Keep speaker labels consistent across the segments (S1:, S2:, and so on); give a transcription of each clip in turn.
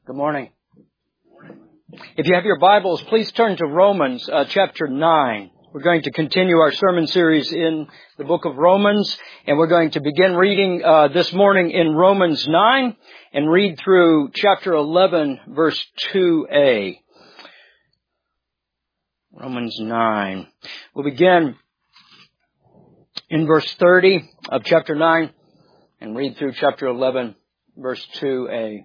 S1: Good morning. If you have your Bibles, please turn to Romans chapter 9. We're going to continue our sermon series in the book of Romans, and we're going to begin reading this morning in Romans 9 and read through chapter 11, verse 2a. Romans 9. We'll begin in verse 30 of chapter 9 and read through chapter 11, verse 2a.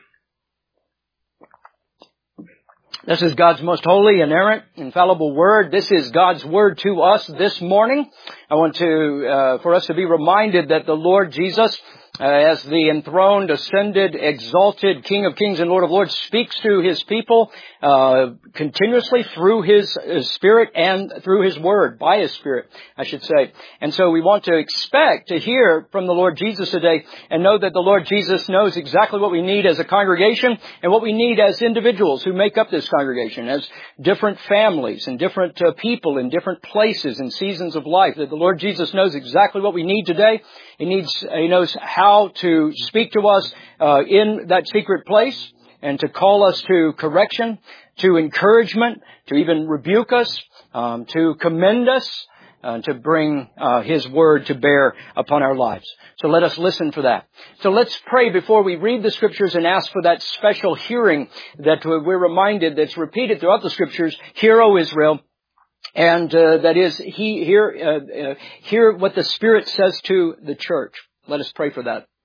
S1: This is God's most holy, inerrant, infallible Word. This is God's Word to us this morning. I want for us to be reminded that the Lord Jesus, as the enthroned, ascended, exalted King of Kings and Lord of Lords, speaks to His people continuously through His Spirit and through His Word, by His Spirit, I should say. And so we want to expect to hear from the Lord Jesus today and know that the Lord Jesus knows exactly what we need as a congregation and what we need as individuals who make up this congregation, as different families and different people in different places and seasons of life. That the Lord Jesus knows exactly what we need today. He knows how to speak to us in that secret place and to call us to correction, to encouragement, to even rebuke us, to commend us, to bring His Word to bear upon our lives. So let us listen for that. So let's pray before we read the Scriptures and ask for that special hearing that we're reminded that's repeated throughout the Scriptures. Hear, O Israel. And that is, hear what the Spirit says to the church. Let us pray for that.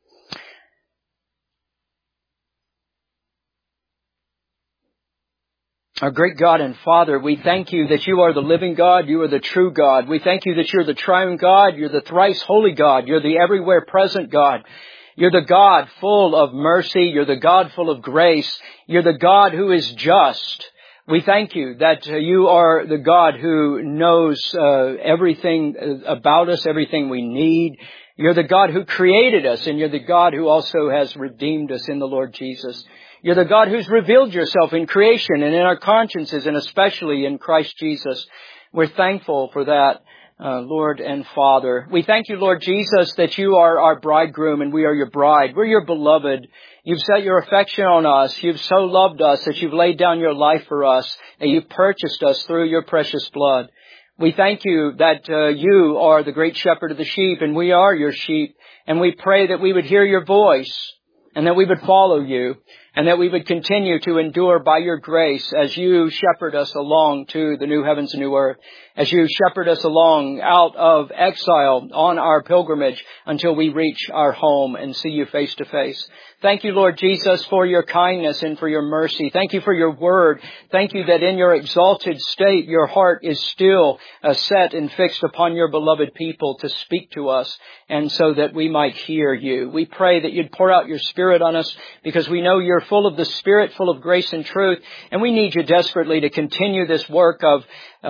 S1: Our great God and Father, we thank You that You are the living God, You are the true God. We thank You that You're the triune God, You're the thrice holy God, You're the everywhere present God. You're the God full of mercy, You're the God full of grace, You're the God who is just. We thank You that You are the God who knows everything about us, everything we need. You're the God who created us, and You're the God who also has redeemed us in the Lord Jesus. You're the God who's revealed Yourself in creation and in our consciences, and especially in Christ Jesus. We're thankful for that, Lord and Father. We thank You, Lord Jesus, that You are our bridegroom and we are Your bride. We're Your beloved. You've set Your affection on us. You've so loved us that You've laid down Your life for us, and You've purchased us through Your precious blood. We thank You that You are the great shepherd of the sheep, and we are Your sheep. And we pray that we would hear Your voice, and that we would follow You, and that we would continue to endure by Your grace as You shepherd us along to the new heavens and new earth, as You shepherd us along out of exile on our pilgrimage until we reach our home and see You face to face. Thank You, Lord Jesus, for Your kindness and for Your mercy. Thank You for Your Word. Thank You that in Your exalted state, Your heart is still set and fixed upon Your beloved people to speak to us, and so that we might hear You. We pray that You'd pour out Your Spirit on us, because we know You're full of the Spirit, full of grace and truth, and we need You desperately to continue this work of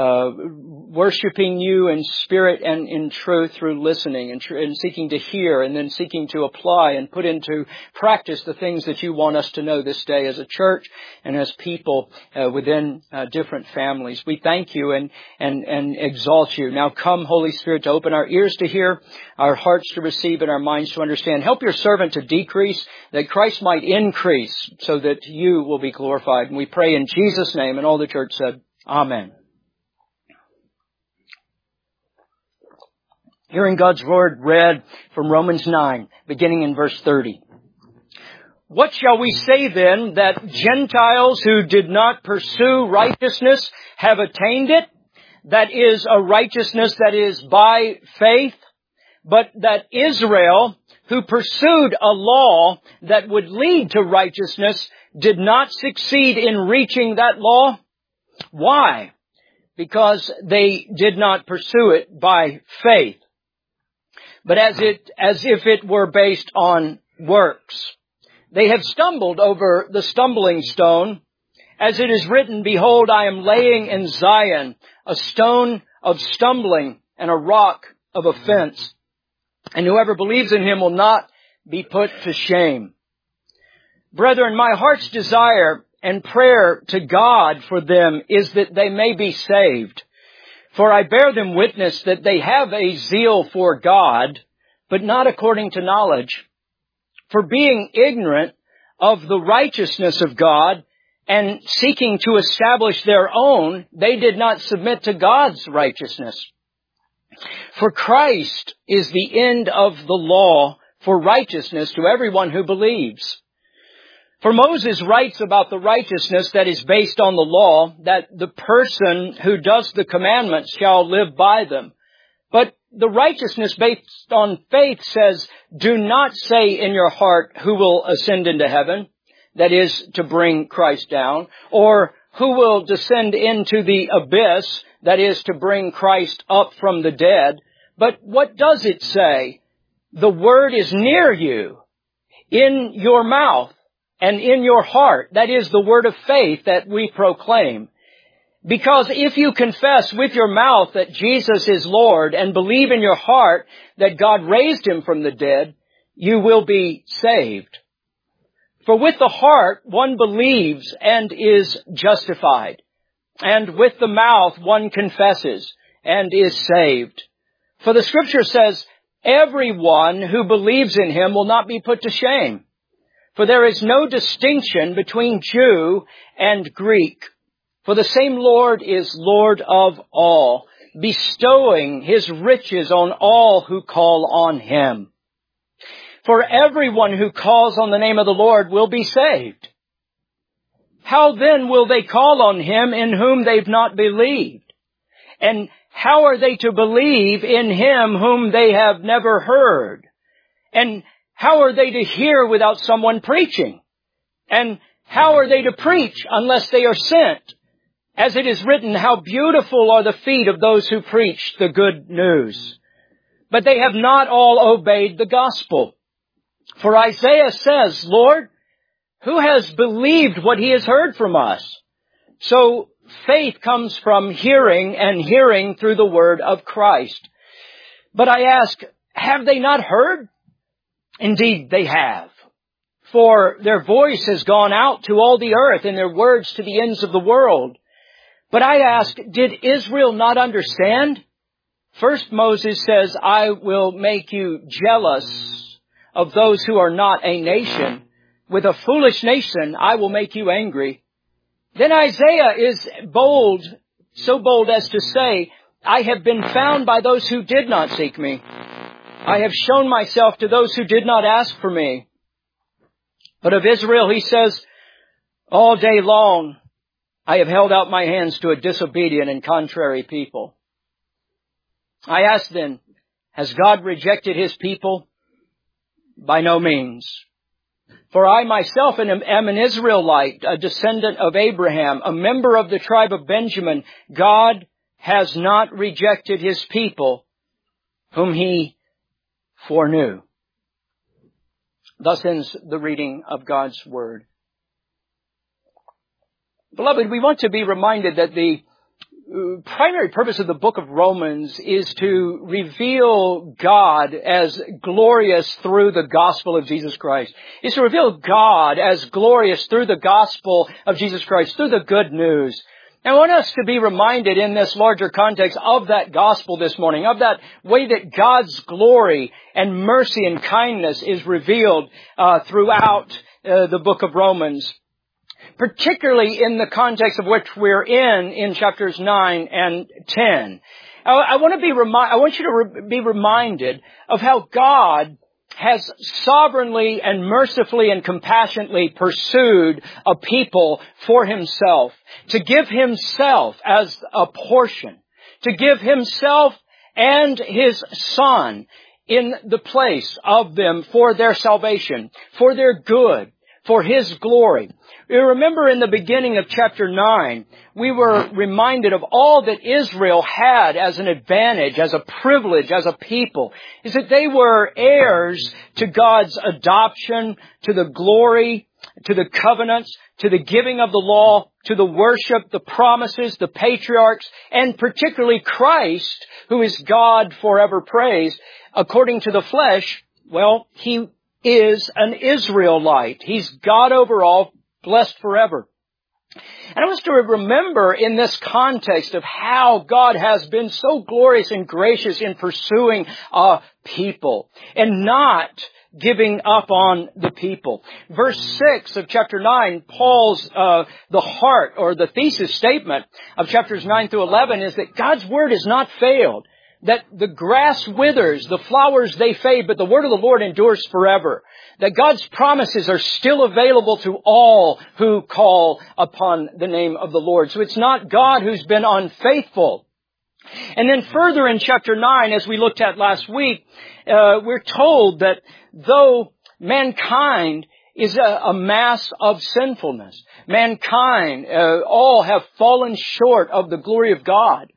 S1: worshiping You in spirit and in truth through listening and seeking to hear, and then seeking to apply and put into practice the things that You want us to know this day as a church and as people within different families. We thank You and exalt You. Now come, Holy Spirit, to open our ears to hear, our hearts to receive, and our minds to understand. Help Your servant to decrease, that Christ might increase, so that You will be glorified. And we pray in Jesus' name, and all the church said, Amen. Hearing God's Word read from Romans 9, beginning in verse 30. What shall we say then, that Gentiles who did not pursue righteousness have attained it? That is a righteousness that is by faith, but that Israel, who pursued a law that would lead to righteousness, did not succeed in reaching that law? Why? Because they did not pursue it by faith, but as if it were based on works. They have stumbled over the stumbling stone. As it is written, Behold, I am laying in Zion a stone of stumbling and a rock of offense. And whoever believes in Him will not be put to shame. Brethren, my heart's desire and prayer to God for them is that they may be saved. For I bear them witness that they have a zeal for God, but not according to knowledge. For being ignorant of the righteousness of God and seeking to establish their own, they did not submit to God's righteousness. For Christ is the end of the law for righteousness to everyone who believes. For Moses writes about the righteousness that is based on the law, that the person who does the commandments shall live by them. But the righteousness based on faith says, do not say in your heart, who will ascend into heaven? That is, to bring Christ down. Or who will descend into the abyss? That is, to bring Christ up from the dead. But what does it say? The word is near you, in your mouth and in your heart. That is the word of faith that we proclaim. Because if you confess with your mouth that Jesus is Lord and believe in your heart that God raised Him from the dead, you will be saved. For with the heart one believes and is justified, and with the mouth one confesses and is saved. For the Scripture says, everyone who believes in Him will not be put to shame. For there is no distinction between Jew and Greek. For the same Lord is Lord of all, bestowing His riches on all who call on Him. For everyone who calls on the name of the Lord will be saved. How then will they call on Him in whom they've not believed? And how are they to believe in Him whom they have never heard? And how are they to hear without someone preaching? And how are they to preach unless they are sent? As it is written, how beautiful are the feet of those who preach the good news. But they have not all obeyed the gospel. For Isaiah says, Lord, who has believed what he has heard from us? So faith comes from hearing, and hearing through the word of Christ. But I ask, have they not heard? Indeed, they have. For their voice has gone out to all the earth, and their words to the ends of the world. But I ask, did Israel not understand? First Moses says, I will make you jealous of those who are not a nation. With a foolish nation, I will make you angry. Then Isaiah is bold, so bold as to say, I have been found by those who did not seek me. I have shown myself to those who did not ask for me. But of Israel, he says, all day long, I have held out my hands to a disobedient and contrary people. I ask then, has God rejected His people? By no means. For I myself am an Israelite, a descendant of Abraham, a member of the tribe of Benjamin. God has not rejected His people, whom He foreknew. Thus ends the reading of God's Word. Beloved, we want to be reminded that the primary purpose of the book of Romans is to reveal God as glorious through the gospel of Jesus Christ. It's to reveal God as glorious through the gospel of Jesus Christ, through the good news. And I want us to be reminded in this larger context of that gospel this morning, of that way that God's glory and mercy and kindness is revealed throughout the book of Romans. Particularly in the context of which we're in chapters 9 and 10. I want you to be reminded of how God has sovereignly and mercifully and compassionately pursued a people for Himself, to give Himself as a portion, to give Himself and His Son in the place of them for their salvation, for their good, for His glory. You remember in the beginning of chapter 9, we were reminded of all that Israel had as an advantage, as a privilege, as a people, is that they were heirs to God's adoption, to the glory, to the covenants, to the giving of the law, to the worship, the promises, the patriarchs, and particularly Christ, who is God forever praised. According to the flesh, well, He is an Israelite. He's God over all, blessed forever. And I want us to remember in this context of how God has been so glorious and gracious in pursuing a people, and not giving up on the people. Verse 6 of chapter 9, Paul's, the heart or the thesis statement of chapters 9 through 11 is that God's Word has not failed. That the grass withers, the flowers they fade, but the word of the Lord endures forever. That God's promises are still available to all who call upon the name of the Lord. So it's not God who's been unfaithful. And then further in chapter 9, as we looked at last week, we're told that though mankind is a mass of sinfulness, mankind all have fallen short of the glory of God.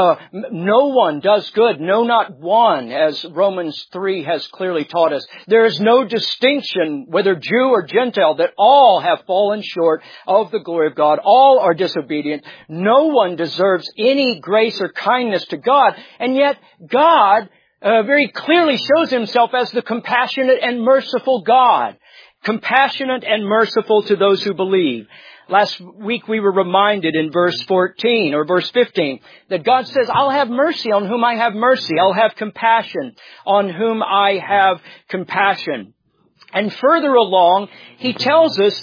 S1: No one does good, no, not one, as Romans 3 has clearly taught us. There is no distinction, whether Jew or Gentile, that all have fallen short of the glory of God. All are disobedient. No one deserves any grace or kindness to God. And yet God very clearly shows Himself as the compassionate and merciful God. Compassionate and merciful to those who believe. Last week we were reminded in verse 14 or verse 15 that God says, I'll have mercy on whom I have mercy. I'll have compassion on whom I have compassion. And further along, He tells us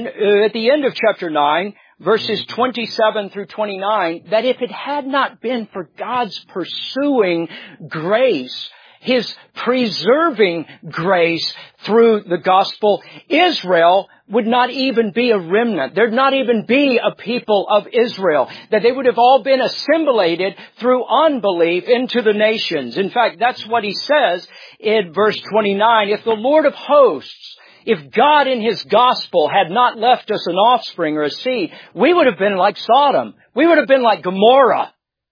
S1: at the end of chapter 9, verses 27 through 29, that if it had not been for God's pursuing grace, His preserving grace through the gospel, Israel would not even be a remnant. There'd not even be a people of Israel. That they would have all been assimilated through unbelief into the nations. In fact, that's what He says in verse 29. If the Lord of hosts, if God in His gospel had not left us an offspring or a seed, we would have been like Sodom. We would have been like Gomorrah.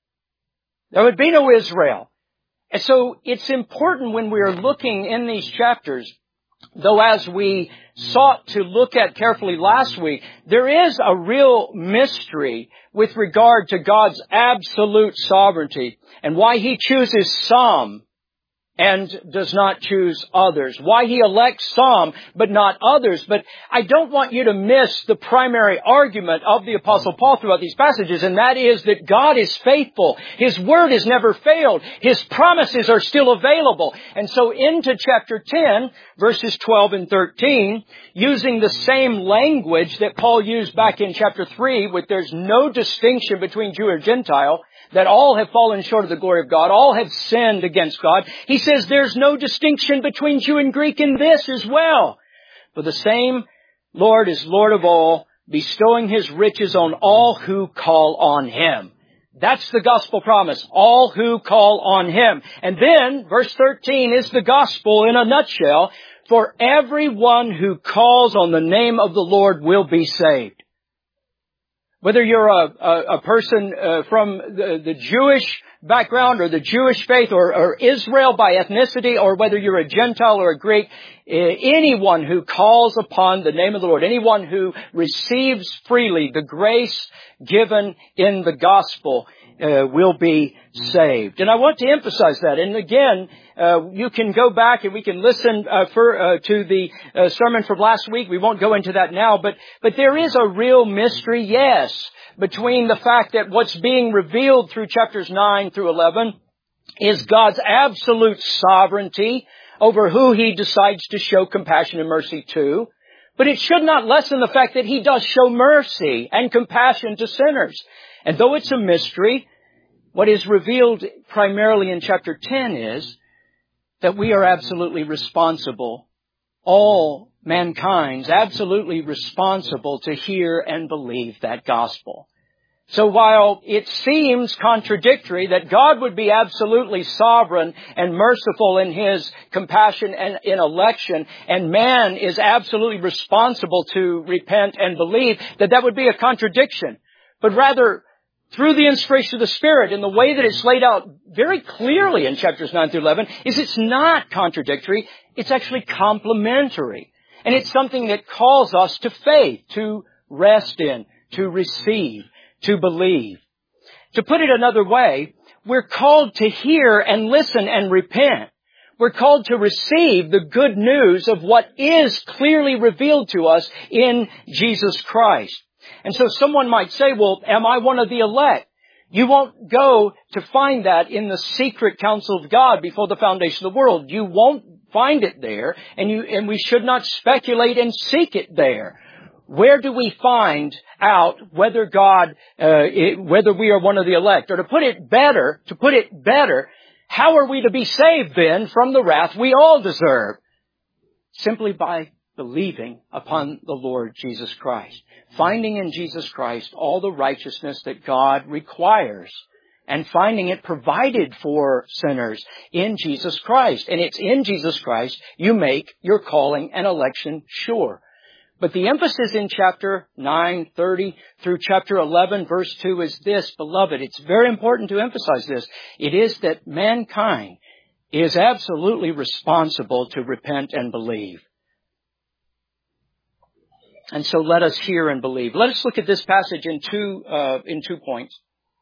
S1: There would be no Israel. And so it's important when we are looking in these chapters, though as we sought to look at carefully last week, there is a real mystery with regard to God's absolute sovereignty and why He chooses some and does not choose others. Why He elects some, but not others. But I don't want you to miss the primary argument of the Apostle Paul throughout these passages, and that is that God is faithful. His Word has never failed. His promises are still available. And so into chapter 10, verses 12 and 13, using the same language that Paul used back in chapter 3, with there's no distinction between Jew or Gentile, that all have fallen short of the glory of God, all have sinned against God. He says there's no distinction between Jew and Greek in this as well. For the same Lord is Lord of all, bestowing His riches on all who call on Him. That's the gospel promise. All who call on Him. And then, verse 13 is the gospel in a nutshell. For everyone who calls on the name of the Lord will be saved. Whether you're a person from the Jewish background or the Jewish faith or Israel by ethnicity, or whether you're a Gentile or a Greek, anyone who calls upon the name of the Lord, anyone who receives freely the grace given in the gospel will be saved. And I want to emphasize that. And again, you can go back and we can listen to the sermon from last week. We won't go into that now, but there is a real mystery, yes, between the fact that what's being revealed through chapters 9 through 11 is God's absolute sovereignty over who He decides to show compassion and mercy to. But it should not lessen the fact that He does show mercy and compassion to sinners. And though it's a mystery, what is revealed primarily in chapter 10 is that we are absolutely responsible, all mankind's absolutely responsible to hear and believe that gospel. So while it seems contradictory that God would be absolutely sovereign and merciful in His compassion and in election, and man is absolutely responsible to repent and believe, that would be a contradiction. But rather, through the inspiration of the Spirit, in the way that it's laid out very clearly in chapters 9 through 11, is it's not contradictory, it's actually complementary. And it's something that calls us to faith, to rest in, to receive, to believe. To put it another way, we're called to hear and listen and repent. We're called to receive the good news of what is clearly revealed to us in Jesus Christ. And so someone might say, well, am I one of the elect? You won't go to find that in the secret counsel of God before the foundation of the world. You won't find it there, and we should not speculate and seek it there. Where do we find out whether whether we are one of the elect? Or to put it better, how are we to be saved then from the wrath we all deserve? Simply by believing upon the Lord Jesus Christ. Finding in Jesus Christ all the righteousness that God requires. And finding it provided for sinners in Jesus Christ. And it's in Jesus Christ you make your calling and election sure. But the emphasis in chapter 9:30 through chapter 11, verse 2 is this, beloved. It's very important to emphasize this. It is that mankind is absolutely responsible to repent and believe. And so let us hear and believe. Let us look at this passage in two points.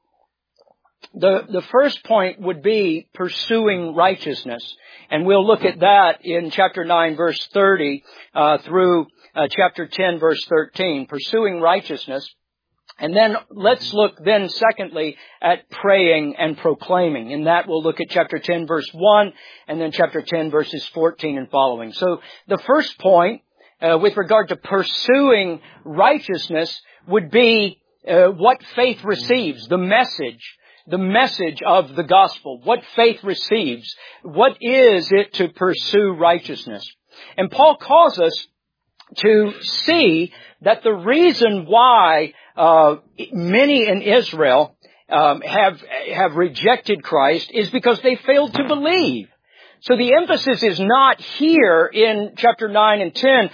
S1: The first point would be pursuing righteousness. And we'll look at that in chapter 9, verse 30 through chapter 10, verse 13. Pursuing righteousness. And then let's look then secondly at praying and proclaiming. In that we'll look at chapter 10, verse 1, and then chapter 10, verses 14 and following. So the first point with regard to pursuing righteousness would be what faith receives, the message of the gospel, what faith receives. What is it to pursue righteousness? And Paul calls us to see that the reason why many in Israel have rejected Christ is because they failed to believe. So the emphasis is not here in chapter 9 and 10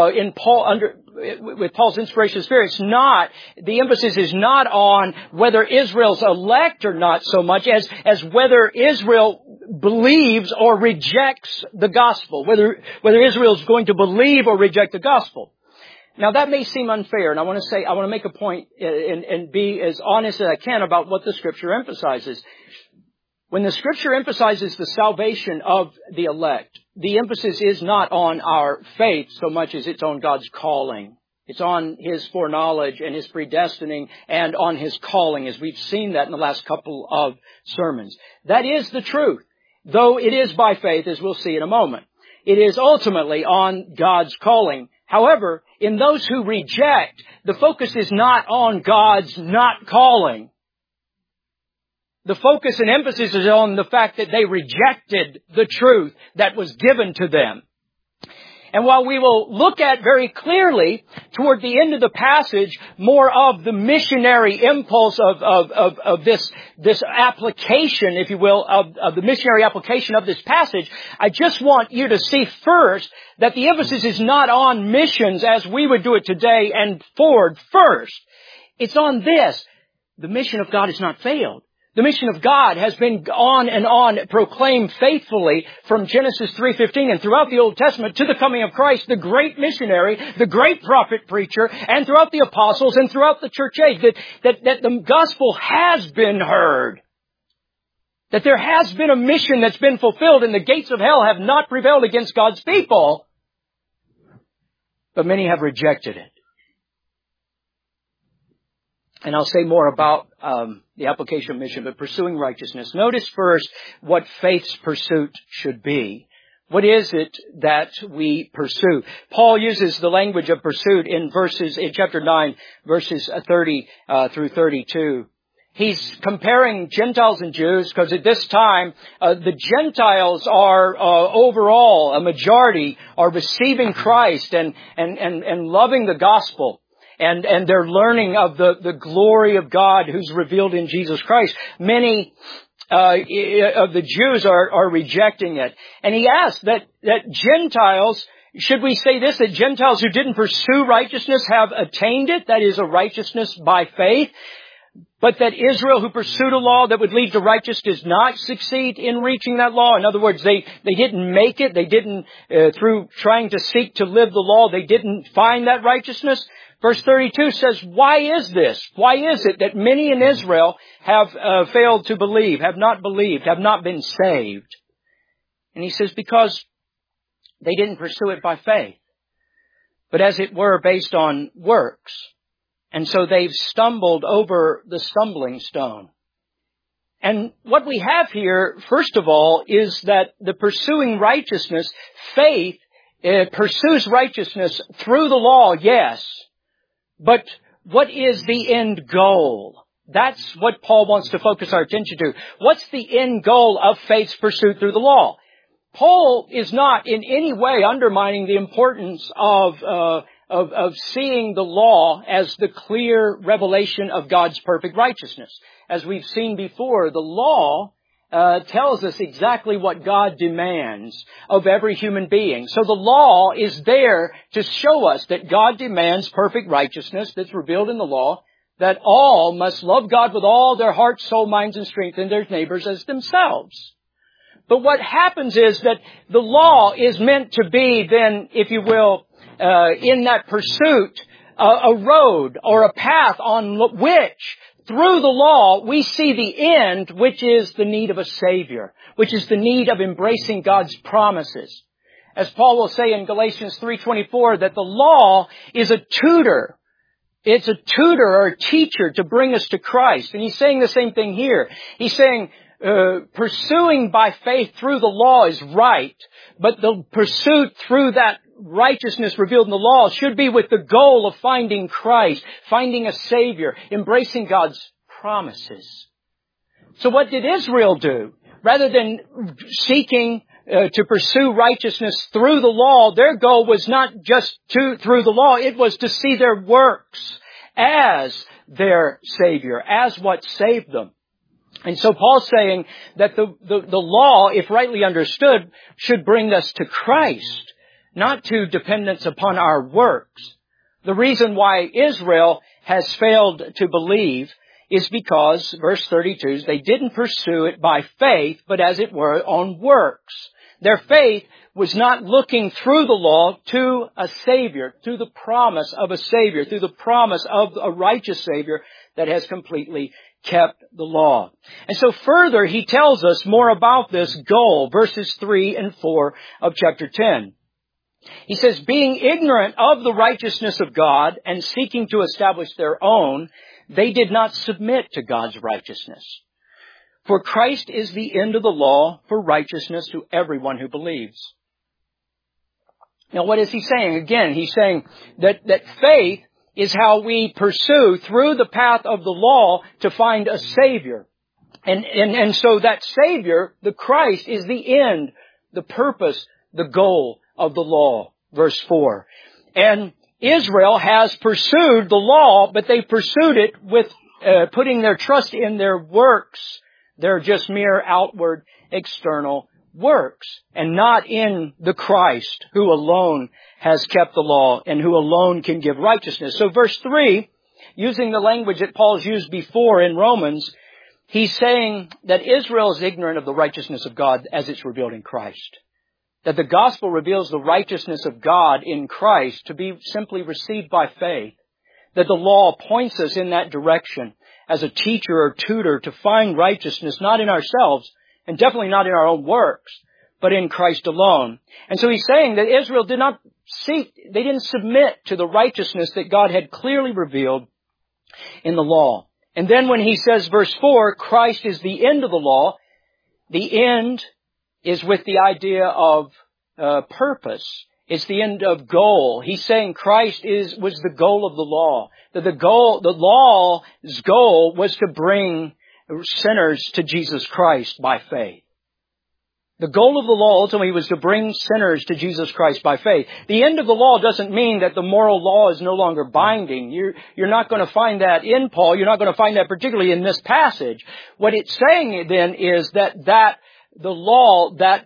S1: with Paul's inspiration of Spirit. The emphasis is not on whether Israel's elect or not so much as whether Israel believes or rejects the gospel, whether Israel's going to believe or reject the gospel. Now that may seem unfair, and I want to make a point and be as honest as I can about what the Scripture emphasizes. When the Scripture emphasizes the salvation of the elect, the emphasis is not on our faith so much as it's on God's calling. It's on His foreknowledge and His predestining and on His calling, as we've seen that in the last couple of sermons. That is the truth, though it is by faith, as we'll see in a moment. It is ultimately on God's calling. However, in those who reject, the focus is not on God's not calling. The focus and emphasis is on the fact that they rejected the truth that was given to them. And while we will look at very clearly toward the end of the passage more of the missionary impulse of this application, if you will, of the missionary application of this passage, I just want you to see first that the emphasis is not on missions as we would do it today and forward first. It's on this. The mission of God has not failed. The mission of God has been on and on proclaimed faithfully from Genesis 3:15 and throughout the Old Testament to the coming of Christ, the great missionary, the great prophet preacher, and throughout the apostles and throughout the church age, that the gospel has been heard. That there has been a mission that's been fulfilled and the gates of hell have not prevailed against God's people. But many have rejected it. And I'll say more about the application of mission, but pursuing righteousness. Notice first what faith's pursuit should be. What is it that we pursue? Paul uses the language of pursuit in chapter 9, verses 30 through 32. He's comparing Gentiles and Jews because at this time, the Gentiles are overall, a majority, are receiving Christ and loving the gospel. And they're learning of the glory of God who's revealed in Jesus Christ. Many of the Jews are rejecting it. And he asks that Gentiles, should we say this, that Gentiles who didn't pursue righteousness have attained it, that is a righteousness by faith, but that Israel who pursued a law that would lead to righteousness does not succeed in reaching that law? In other words, they didn't make it. They didn't, through trying to seek to live the law, they didn't find that righteousness. Verse 32 says, why is this? Why is it that many in Israel have failed to believe, have not believed, have not been saved? And he says, because they didn't pursue it by faith, but as it were based on works. And so they've stumbled over the stumbling stone. And what we have here, first of all, is that the pursuing righteousness, faith pursues righteousness through the law, yes. But what is the end goal? That's what Paul wants to focus our attention to. What's the end goal of faith's pursuit through the law? Paul is not in any way undermining the importance of seeing the law as the clear revelation of God's perfect righteousness. As we've seen before, the law tells us exactly what God demands of every human being. So the law is there to show us that God demands perfect righteousness that's revealed in the law, that all must love God with all their heart, soul, minds, and strength, and their neighbors as themselves. But what happens is that the law is meant to be then, if you will, in that pursuit, a road or a path on which, through the law, we see the end, which is the need of a Savior, which is the need of embracing God's promises. As Paul will say in Galatians 3:24, that the law is a tutor. It's a tutor or a teacher to bring us to Christ. And he's saying the same thing here. He's saying, pursuing by faith through the law is right, but the pursuit through that righteousness revealed in the law should be with the goal of finding Christ, finding a Savior, embracing God's promises. So what did Israel do? Rather than seeking to pursue righteousness through the law, their goal was not just through the law, it was to see their works as their Savior, as what saved them. And so Paul's saying that the law, if rightly understood, should bring us to Christ, not to dependence upon our works. The reason why Israel has failed to believe is because, verse 32, they didn't pursue it by faith, but as it were, on works. Their faith was not looking through the law to a Savior, to the promise of a Savior, through the promise of a righteous Savior that has completely kept the law. And so further, he tells us more about this goal, verses 3 and 4 of chapter 10. He says, being ignorant of the righteousness of God and seeking to establish their own, they did not submit to God's righteousness. For Christ is the end of the law for righteousness to everyone who believes. Now what is he saying? Again, he's saying that faith is how we pursue through the path of the law to find a Savior. And so that Savior, the Christ, is the end, the purpose, the goal of the law. Verse 4. And Israel has pursued the law, but they pursued it with putting their trust in their works. They're just mere outward, external works, and not in the Christ who alone has kept the law and who alone can give righteousness. So verse 3, using the language that Paul's used before in Romans, he's saying that Israel is ignorant of the righteousness of God as it's revealed in Christ. That the gospel reveals the righteousness of God in Christ to be simply received by faith. That the law points us in that direction as a teacher or tutor to find righteousness not in ourselves, and definitely not in our own works, but in Christ alone. And so he's saying that Israel did not seek, they didn't submit to the righteousness that God had clearly revealed in the law. And then when he says, verse 4, Christ is the end of the law, the end is with the idea of purpose. It's the end of goal. He's saying Christ was the goal of the law. That the law's goal was to bring sinners to Jesus Christ by faith. The goal of the law ultimately was to bring sinners to Jesus Christ by faith. The end of the law doesn't mean that the moral law is no longer binding. You're not going to find that in Paul. You're not going to find that particularly in this passage. What it's saying then is that the law that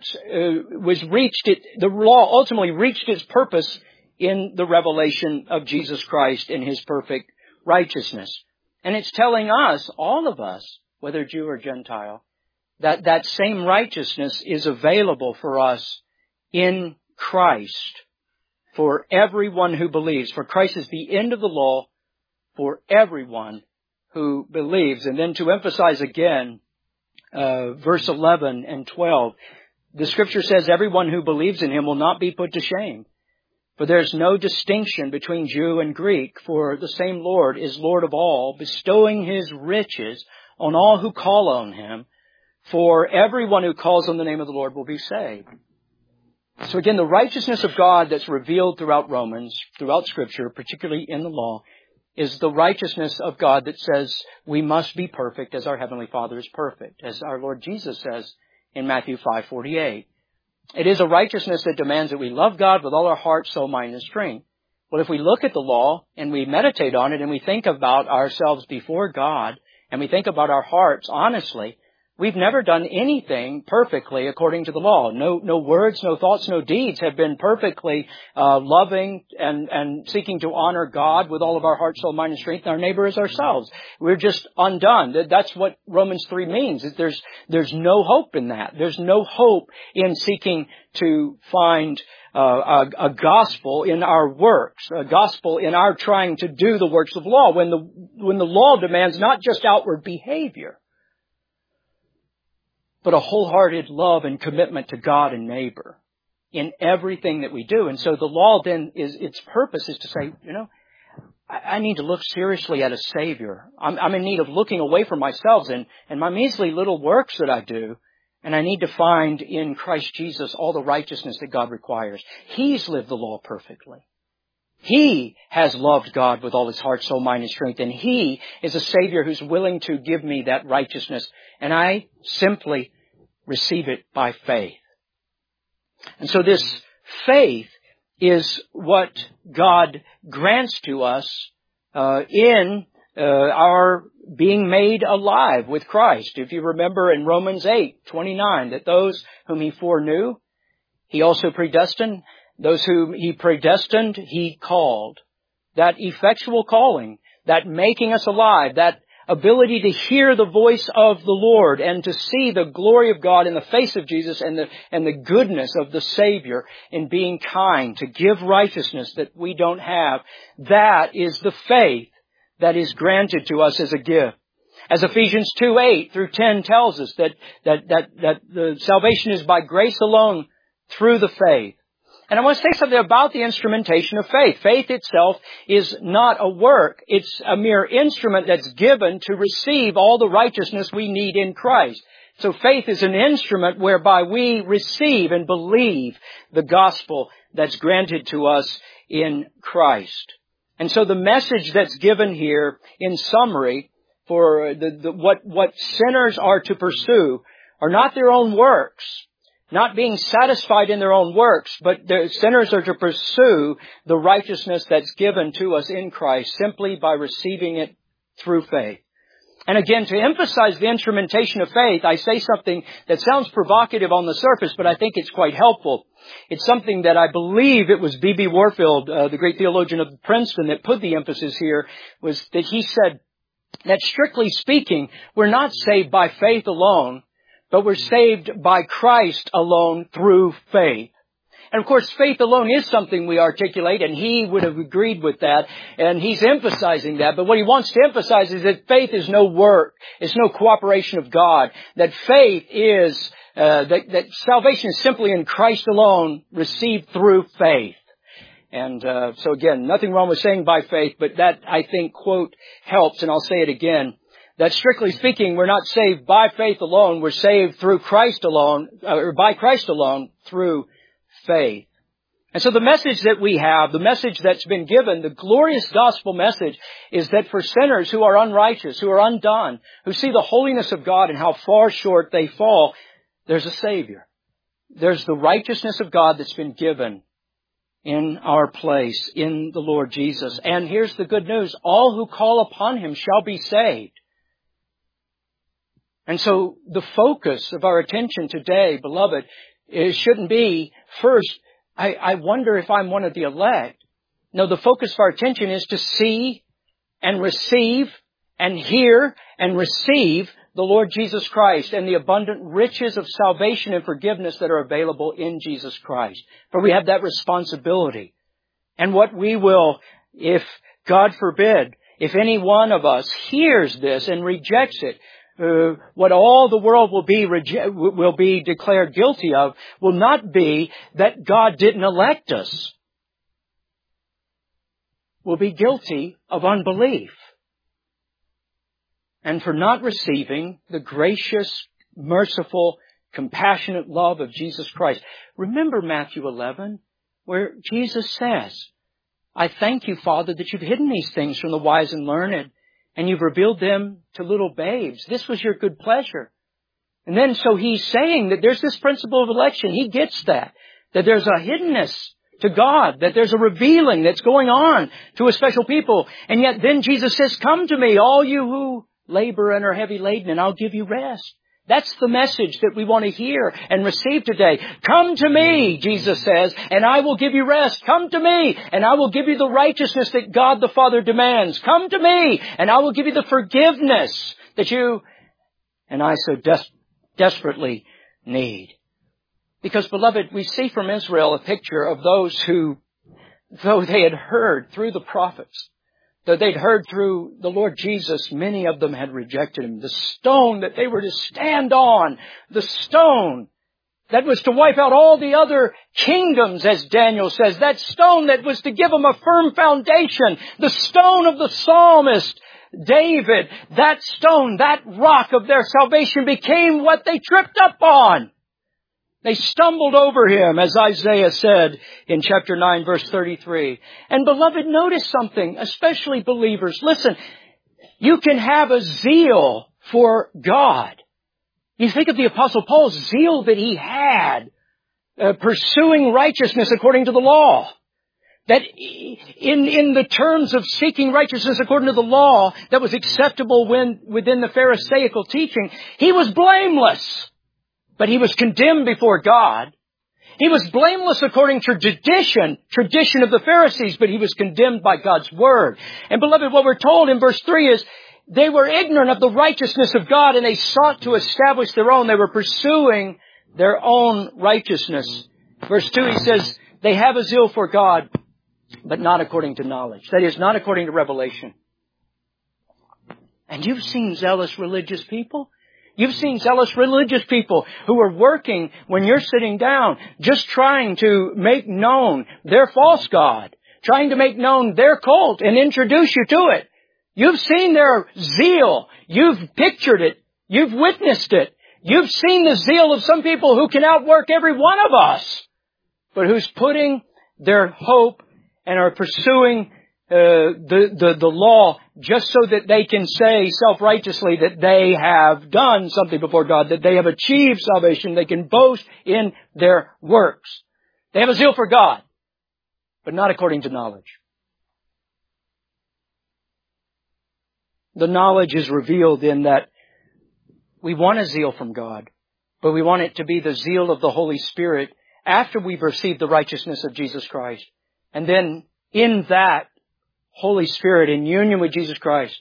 S1: the law ultimately reached its purpose in the revelation of Jesus Christ in His perfect righteousness. And it's telling us, all of us, whether Jew or Gentile, that same righteousness is available for us in Christ for everyone who believes. For Christ is the end of the law for everyone who believes. And then to emphasize again, verse 11 and 12, the Scripture says everyone who believes in Him will not be put to shame. For there's no distinction between Jew and Greek, for the same Lord is Lord of all, bestowing His riches on all who call on Him, for everyone who calls on the name of the Lord will be saved. So again, the righteousness of God that's revealed throughout Romans, throughout Scripture, particularly in the law, is the righteousness of God that says we must be perfect as our Heavenly Father is perfect, as our Lord Jesus says in Matthew 5:48. It is a righteousness that demands that we love God with all our heart, soul, mind, and strength. Well, if we look at the law and we meditate on it and we think about ourselves before God and we think about our hearts honestly, we've never done anything perfectly according to the law. No words, no thoughts, no deeds have been perfectly loving and seeking to honor God with all of our heart, soul, mind, and strength, and our neighbor as ourselves. We're just undone. That's what Romans 3 means. There's no hope in that. There's no hope in seeking to find a gospel in our works, a gospel in our trying to do the works of law, when the law demands not just outward behavior, but a wholehearted love and commitment to God and neighbor in everything that we do. And so the law then its purpose is to say, I need to look seriously at a Savior. I'm in need of looking away from myself and my measly little works that I do. And I need to find in Christ Jesus all the righteousness that God requires. He's lived the law perfectly. He has loved God with all his heart, soul, mind, and strength. And He is a Savior who's willing to give me that righteousness. And I simply receive it by faith. And so this faith is what God grants to us in our being made alive with Christ. If you remember in Romans 8:29, that those whom He foreknew, He also predestined. Those whom He predestined, He called. That effectual calling, that making us alive, that ability to hear the voice of the Lord and to see the glory of God in the face of Jesus and the goodness of the Savior in being kind, to give righteousness that we don't have. That is the faith that is granted to us as a gift. As Ephesians 2:8 through 10 tells us that the salvation is by grace alone through the faith. And I want to say something about the instrumentation of faith. Faith itself is not a work. It's a mere instrument that's given to receive all the righteousness we need in Christ. So faith is an instrument whereby we receive and believe the gospel that's granted to us in Christ. And so the message that's given here in summary for what sinners are to pursue are not their own works, not being satisfied in their own works, but the sinners are to pursue the righteousness that's given to us in Christ simply by receiving it through faith. And again, to emphasize the instrumentation of faith, I say something that sounds provocative on the surface, but I think it's quite helpful. It's something that I believe it was B.B. Warfield, the great theologian of Princeton, that put the emphasis here, was that he said that strictly speaking, we're not saved by faith alone, but we're saved by Christ alone through faith. And of course, faith alone is something we articulate, and he would have agreed with that, and he's emphasizing that. But what he wants to emphasize is that faith is no work, it's no cooperation of God. That faith is, that salvation is simply in Christ alone, received through faith. And so again, nothing wrong with saying by faith, but that, I think, quote, helps, and I'll say it again. That strictly speaking, we're not saved by faith alone. We're saved through Christ alone, or by Christ alone, through faith. And so the message that we have, the message that's been given, the glorious gospel message, is that for sinners who are unrighteous, who are undone, who see the holiness of God and how far short they fall, there's a Savior. There's the righteousness of God that's been given in our place, in the Lord Jesus. And here's the good news. All who call upon Him shall be saved. And so the focus of our attention today, beloved, it shouldn't be, first, I wonder if I'm one of the elect. No, the focus of our attention is to see and receive and hear and receive the Lord Jesus Christ and the abundant riches of salvation and forgiveness that are available in Jesus Christ. For we have that responsibility. And what we will, if God forbid, if any one of us hears this and rejects it, what all the world will be declared guilty of will not be that God didn't elect us. We'll be guilty of unbelief. and for not receiving the gracious, merciful, compassionate love of Jesus Christ. Remember Matthew 11, where Jesus says, I thank you, Father, that you've hidden these things from the wise and learned, and you've revealed them to little babes. This was your good pleasure. And then so he's saying that there's this principle of election. He gets that there's a hiddenness to God, that there's a revealing that's going on to a special people. And yet then Jesus says, come to me, all you who labor and are heavy laden, and I'll give you rest. That's the message that we want to hear and receive today. Come to me, Jesus says, and I will give you rest. Come to me, and I will give you the righteousness that God the Father demands. Come to me, and I will give you the forgiveness that you and I so desperately need. Because, beloved, we see from Israel a picture of those who, though they had heard through the prophets, though they'd heard through the Lord Jesus, many of them had rejected Him. The stone that they were to stand on, the stone that was to wipe out all the other kingdoms, as Daniel says, that stone that was to give them a firm foundation, the stone of the psalmist, David, that stone, that rock of their salvation became what they tripped up on. They stumbled over him, as Isaiah said in chapter 9, verse 33. And beloved, notice something, especially believers. Listen, you can have a zeal for God. You think of the Apostle Paul's zeal that he had, pursuing righteousness according to the law. That in the terms of seeking righteousness according to the law that was acceptable within the Pharisaical teaching, he was blameless. But he was condemned before God. He was blameless according to tradition of the Pharisees, but he was condemned by God's Word. And beloved, what we're told in verse 3 is, they were ignorant of the righteousness of God and they sought to establish their own. They were pursuing their own righteousness. Verse 2, he says, they have a zeal for God, but not according to knowledge. That is, not according to revelation. And you've seen zealous religious people. You've seen zealous religious people who are working when you're sitting down, just trying to make known their false god, trying to make known their cult and introduce you to it. You've seen their zeal. You've pictured it. You've witnessed it. You've seen the zeal of some people who can outwork every one of us, but who's putting their hope and are pursuing the law just so that they can say self-righteously that they have done something before God, that they have achieved salvation. They can boast in their works. They have a zeal for God, but not according to knowledge. The knowledge is revealed in that we want a zeal from God, but we want it to be the zeal of the Holy Spirit after we've received the righteousness of Jesus Christ. And then in that Holy Spirit, in union with Jesus Christ,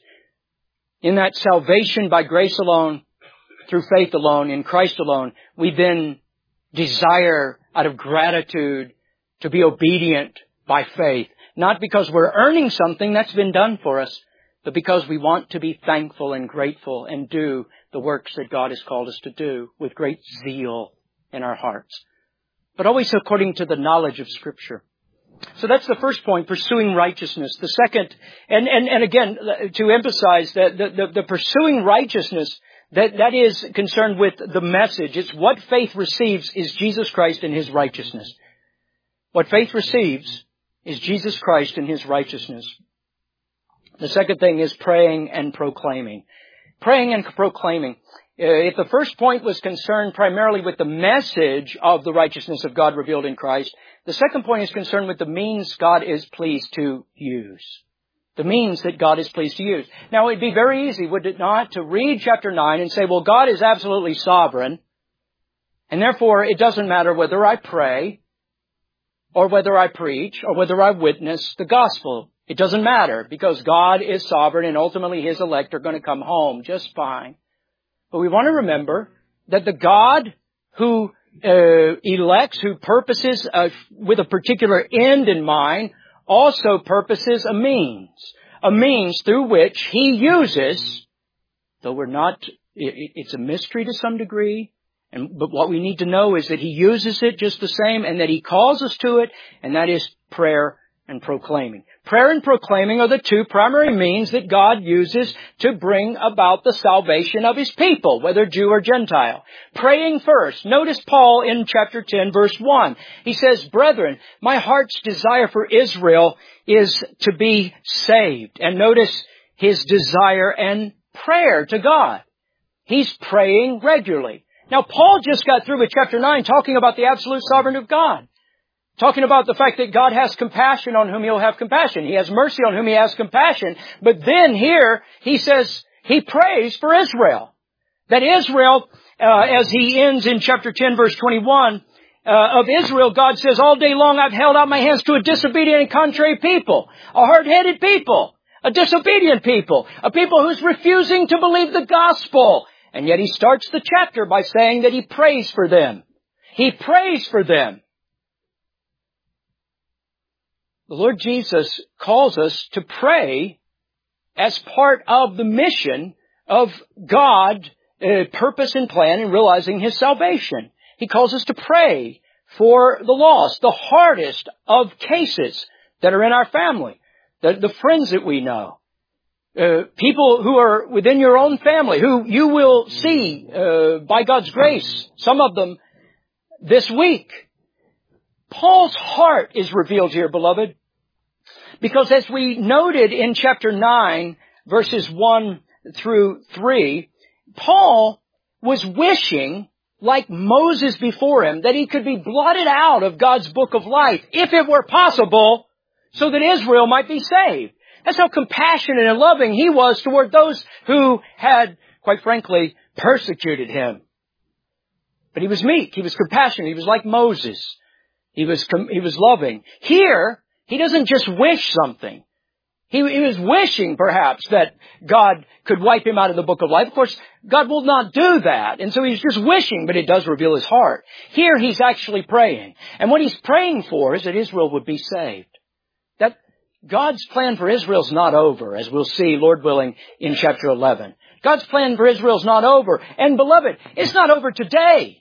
S1: in that salvation by grace alone, through faith alone, in Christ alone, we then desire out of gratitude to be obedient by faith. Not because we're earning something that's been done for us, but because we want to be thankful and grateful and do the works that God has called us to do with great zeal in our hearts. But always according to the knowledge of Scripture. So that's the first point, pursuing righteousness. The second, and again, to emphasize that the pursuing righteousness, that is concerned with the message. It's what faith receives is Jesus Christ and His righteousness. What faith receives is Jesus Christ and His righteousness. The second thing is praying and proclaiming. Praying and proclaiming. If the first point was concerned primarily with the message of the righteousness of God revealed in Christ, the second point is concerned with the means God is pleased to use. The means that God is pleased to use. Now, it'd be very easy, would it not, to read chapter 9 and say, well, God is absolutely sovereign, and therefore it doesn't matter whether I pray, or whether I preach, or whether I witness the gospel. It doesn't matter, because God is sovereign, and ultimately His elect are going to come home just fine. But we want to remember that the God who elects, who purposes with a particular end in mind, also purposes a means through which He uses, though it's a mystery to some degree, but what we need to know is that He uses it just the same, and that He calls us to it, and that is prayer and proclaiming. Prayer and proclaiming are the two primary means that God uses to bring about the salvation of His people, whether Jew or Gentile. Praying first. Notice Paul in chapter 10, verse 1. He says, "Brethren, my heart's desire for Israel is to be saved." And notice his desire and prayer to God. He's praying regularly. Now, Paul just got through with chapter 9 talking about the absolute sovereignty of God. Talking about the fact that God has compassion on whom He'll have compassion. He has mercy on whom He has compassion. But then here, he says, he prays for Israel. That Israel, as he ends in chapter 10, verse 21, of Israel, God says, "All day long I've held out my hands to a disobedient and contrary people, a hard-headed people, a disobedient people, a people who's refusing to believe the gospel." And yet he starts the chapter by saying that he prays for them. He prays for them. The Lord Jesus calls us to pray as part of the mission of God, purpose and plan in realizing His salvation. He calls us to pray for the lost, the hardest of cases that are in our family, the friends that we know, people who are within your own family, who you will see by God's grace, some of them this week. Paul's heart is revealed here, beloved, because as we noted in chapter 9, verses 1 through 3, Paul was wishing, like Moses before him, that he could be blotted out of God's book of life, if it were possible, so that Israel might be saved. That's how compassionate and loving he was toward those who had, quite frankly, persecuted him. But he was meek, he was compassionate, he was like Moses. He was loving. Here, he doesn't just wish something. He was wishing, perhaps, that God could wipe him out of the book of life. Of course, God will not do that. And so he's just wishing, but it does reveal his heart. Here, he's actually praying. And what he's praying for is that Israel would be saved. That God's plan for Israel is not over, as we'll see, Lord willing, in chapter 11. God's plan for Israel is not over. And beloved, it's not over today.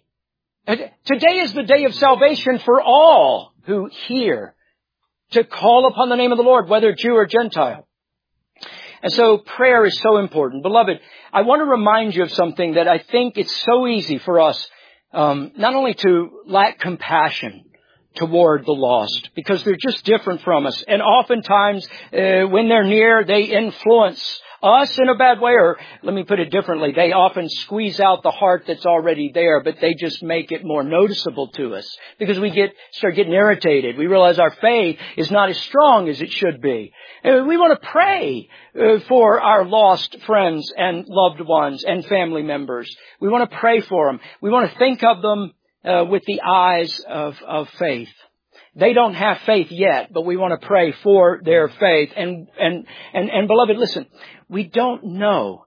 S1: Today is the day of salvation for all who hear to call upon the name of the Lord, whether Jew or Gentile. And so prayer is so important. Beloved, I want to remind you of something that I think it's so easy for us, not only to lack compassion toward the lost, because they're just different from us. And oftentimes, when they're near, they influence us in a bad way, or let me put it differently, they often squeeze out the heart that's already there, but they just make it more noticeable to us because we start getting irritated. We realize our faith is not as strong as it should be. And we want to pray for our lost friends and loved ones and family members. We want to pray for them. We want to think of them with the eyes of faith. They don't have faith yet, but we want to pray for their faith. And beloved, listen, we don't know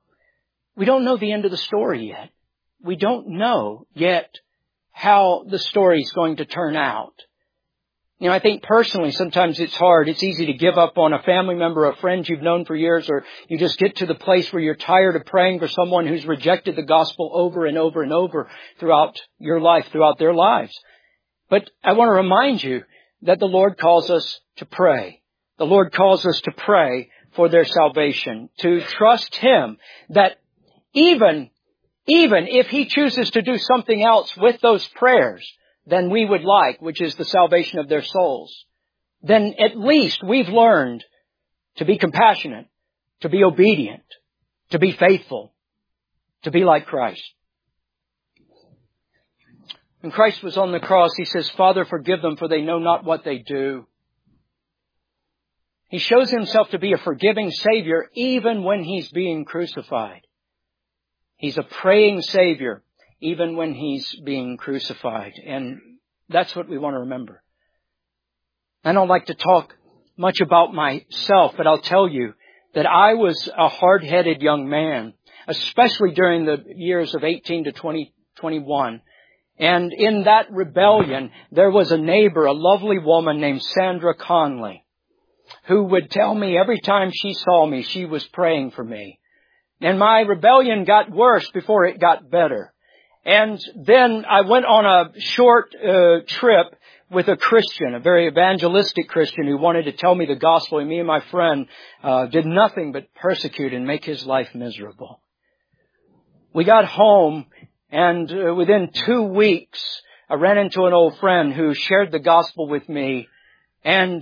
S1: the end of the story yet. We don't know yet how the story is going to turn out. You know, I think personally sometimes it's hard. It's easy to give up on a family member, a friend you've known for years, or you just get to the place where you're tired of praying for someone who's rejected the gospel over and over and over throughout your life, throughout their lives. But I want to remind you that the Lord calls us to pray. The Lord calls us to pray for their salvation, to trust Him that even if He chooses to do something else with those prayers than we would like, which is the salvation of their souls, then at least we've learned to be compassionate, to be obedient, to be faithful, to be like Christ. When Christ was on the cross, He says, "Father, forgive them, for they know not what they do." He shows Himself to be a forgiving Savior even when He's being crucified. He's a praying Savior even when He's being crucified. And that's what we want to remember. I don't like to talk much about myself, but I'll tell you that I was a hard-headed young man, especially during the years of 18 to 21. And in that rebellion, there was a neighbor, a lovely woman named Sandra Conley, who would tell me every time she saw me, she was praying for me. And my rebellion got worse before it got better. And then I went on a short trip with a Christian, a very evangelistic Christian who wanted to tell me the gospel, and me and my friend did nothing but persecute and make his life miserable. We got home, and within 2 weeks, I ran into an old friend who shared the gospel with me, and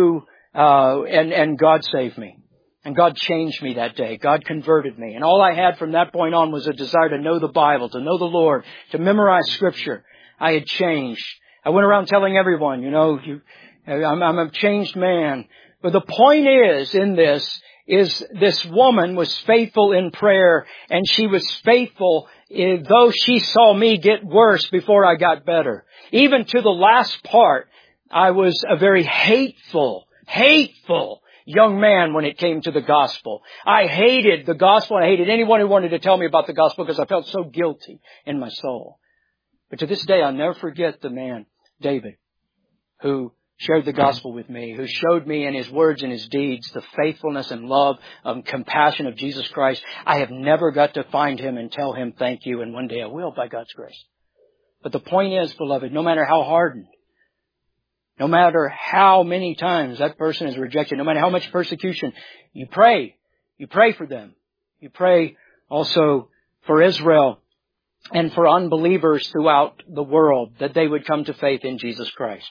S1: God saved me. And God changed me that day. God converted me. And all I had from that point on was a desire to know the Bible, to know the Lord, to memorize Scripture. I had changed. I went around telling everyone, I'm a changed man. But the point is this woman was faithful in prayer, and she was faithful though she saw me get worse before I got better. Even to the last part, I was a very hateful young man when it came to the gospel. I hated the gospel, and I hated anyone who wanted to tell me about the gospel because I felt so guilty in my soul. But to this day, I'll never forget the man, David, who shared the gospel with me, who showed me in his words and his deeds the faithfulness and love and compassion of Jesus Christ. I have never got to find him and tell him thank you, and one day I will by God's grace. But the point is, beloved, no matter how hardened, no matter how many times that person is rejected, no matter how much persecution, you pray. You pray for them. You pray also for Israel and for unbelievers throughout the world that they would come to faith in Jesus Christ.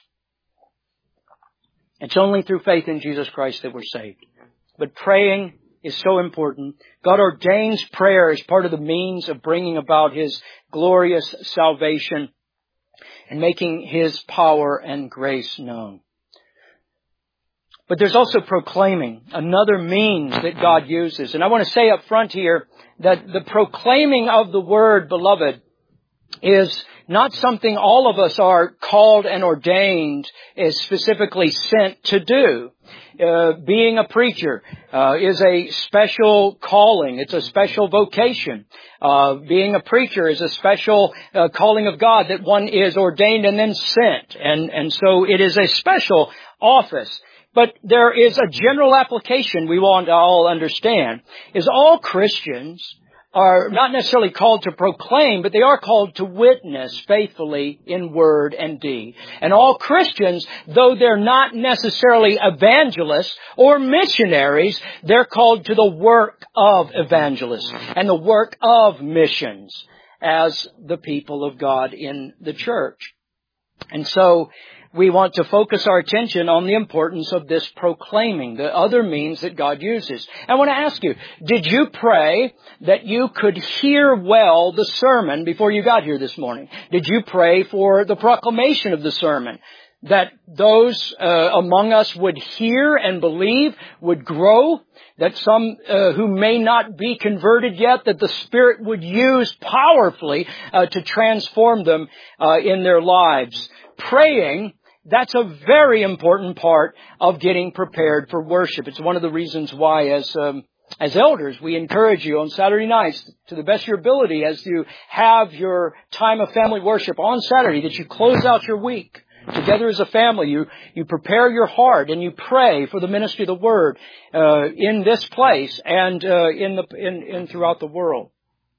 S1: It's only through faith in Jesus Christ that we're saved. But praying is so important. God ordains prayer as part of the means of bringing about His glorious salvation and making His power and grace known. But there's also proclaiming, another means that God uses. And I want to say up front here that the proclaiming of the Word, beloved, is not something all of us are called and ordained, is specifically sent to do. Being a preacher is a special calling. It's a special vocation. Being a preacher is a special calling of God that one is ordained and then sent. And so it is a special office. But there is a general application we want to all understand, is all Christians are not necessarily called to proclaim, but they are called to witness faithfully in word and deed. And all Christians, though they're not necessarily evangelists or missionaries, they're called to the work of evangelists and the work of missions as the people of God in the church. And so we want to focus our attention on the importance of this proclaiming, the other means that God uses. I want to ask you, did you pray that you could hear well the sermon before you got here this morning? Did you pray for the proclamation of the sermon? That those among us would hear and believe, would grow, that some who may not be converted yet, that the Spirit would use powerfully to transform them in their lives. Praying, that's a very important part of getting prepared for worship. It's one of the reasons why as elders, we encourage you on Saturday nights to the best of your ability as you have your time of family worship on Saturday, that you close out your week together as a family. You prepare your heart and you pray for the ministry of the Word in this place and in throughout the world.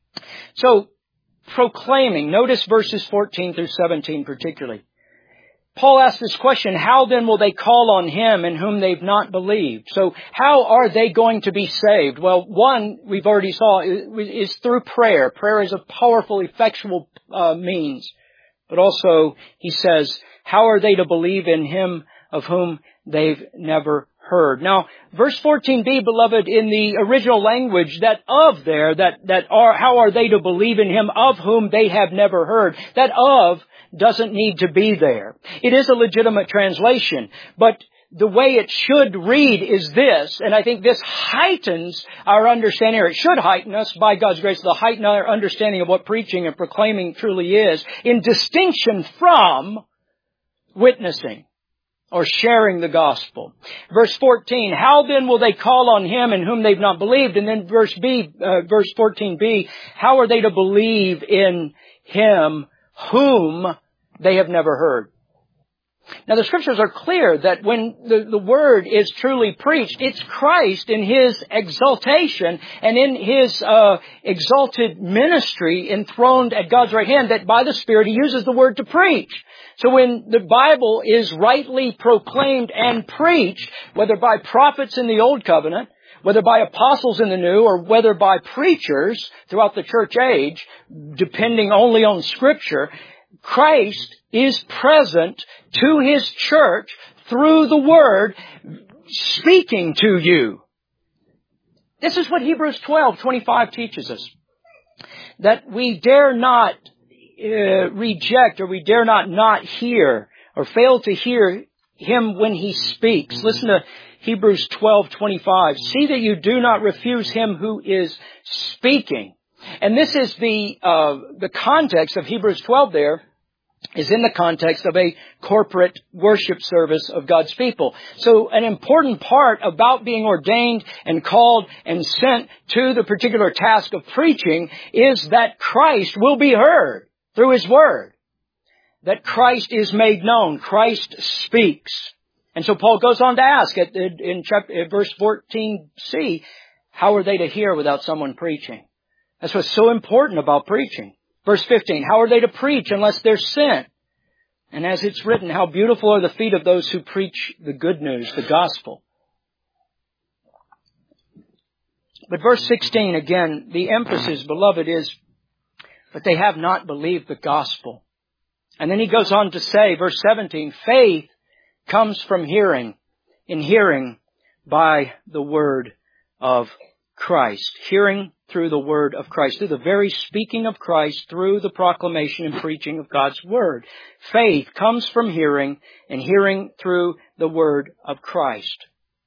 S1: So, proclaiming. Notice verses 14 through 17 particularly. Paul asks this question, how then will they call on Him in whom they've not believed? So how are they going to be saved? Well, one, we've already saw, is through prayer. Prayer is a powerful, effectual means. But also, he says, how are they to believe in Him of whom they've never heard? Now, verse 14b, beloved, in the original language, that of there, how are they to believe in Him of whom they have never heard? That of doesn't need to be there. It is a legitimate translation, but the way it should read is this, and I think this heightens our understanding, or it should heighten us by God's grace, to heighten our understanding of what preaching and proclaiming truly is, in distinction from witnessing or sharing the gospel. Verse 14, how then will they call on Him in whom they've not believed? And then verse 14b, how are they to believe in Him whom they have never heard? Now the Scriptures are clear that when the Word is truly preached, it's Christ in His exaltation and in His exalted ministry enthroned at God's right hand that by the Spirit He uses the Word to preach. So when the Bible is rightly proclaimed and preached, whether by prophets in the Old Covenant, whether by apostles in the New, or whether by preachers throughout the church age, depending only on Scripture, Christ is present to His church through the Word, speaking to you. This is what Hebrews 12:25 teaches us. That we dare not reject, or we dare not hear, or fail to hear Him when He speaks. Listen to Hebrews 12:25. See that you do not refuse Him who is speaking. And this is the context of Hebrews 12 there, is in the context of a corporate worship service of God's people. So an important part about being ordained and called and sent to the particular task of preaching is that Christ will be heard through His Word. That Christ is made known. Christ speaks. And so Paul goes on to ask in verse 14c, how are they to hear without someone preaching? That's what's so important about preaching. Verse 15, how are they to preach unless they're sent? And as it's written, how beautiful are the feet of those who preach the good news, the gospel. But verse 16, again, the emphasis, beloved, is, but they have not believed the gospel. And then he goes on to say, verse 17, faith comes from hearing, and hearing by the word of Christ. Hearing through the word of Christ, through the very speaking of Christ, through the proclamation and preaching of God's word. Faith comes from hearing, and hearing through the word of Christ.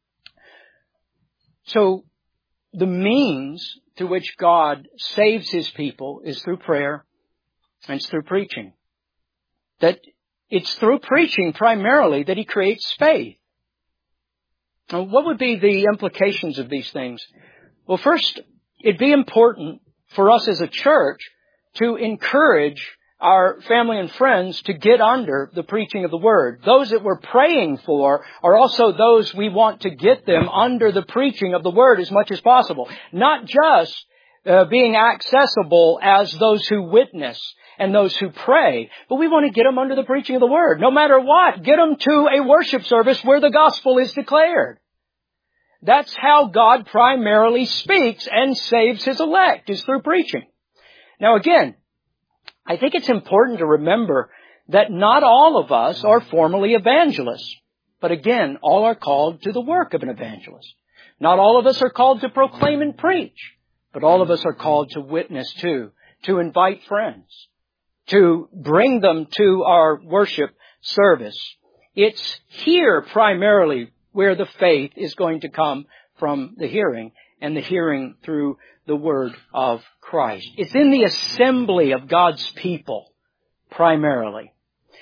S1: So, the means through which God saves His people is through prayer, and it's through preaching. That it's through preaching primarily that He creates faith. Now, what would be the implications of these things? Well, first, it'd be important for us as a church to encourage our family and friends to get under the preaching of the Word. Those that we're praying for are also those we want to get them under the preaching of the Word as much as possible. Not just being accessible as those who witness and those who pray, but we want to get them under the preaching of the Word. No matter what, get them to a worship service where the gospel is declared. That's how God primarily speaks and saves His elect, is through preaching. Now again, I think it's important to remember that not all of us are formally evangelists. But again, all are called to the work of an evangelist. Not all of us are called to proclaim and preach, but all of us are called to witness to invite friends, to bring them to our worship service. It's here primarily where the faith is going to come from the hearing, and the hearing through the word of Christ. It's in the assembly of God's people, primarily.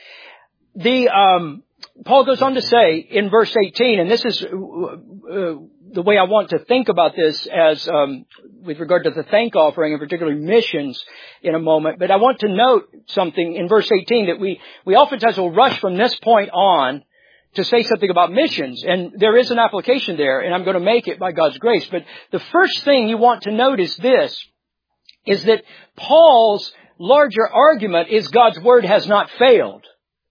S1: Paul goes on to say in verse 18, and this is the way I want to think about this as with regard to the thank offering, and particularly missions in a moment. But I want to note something in verse 18 that we oftentimes will rush from this point on to say something about missions. And there is an application there, and I'm going to make it by God's grace. But the first thing you want to note is this, is that Paul's larger argument is God's Word has not failed.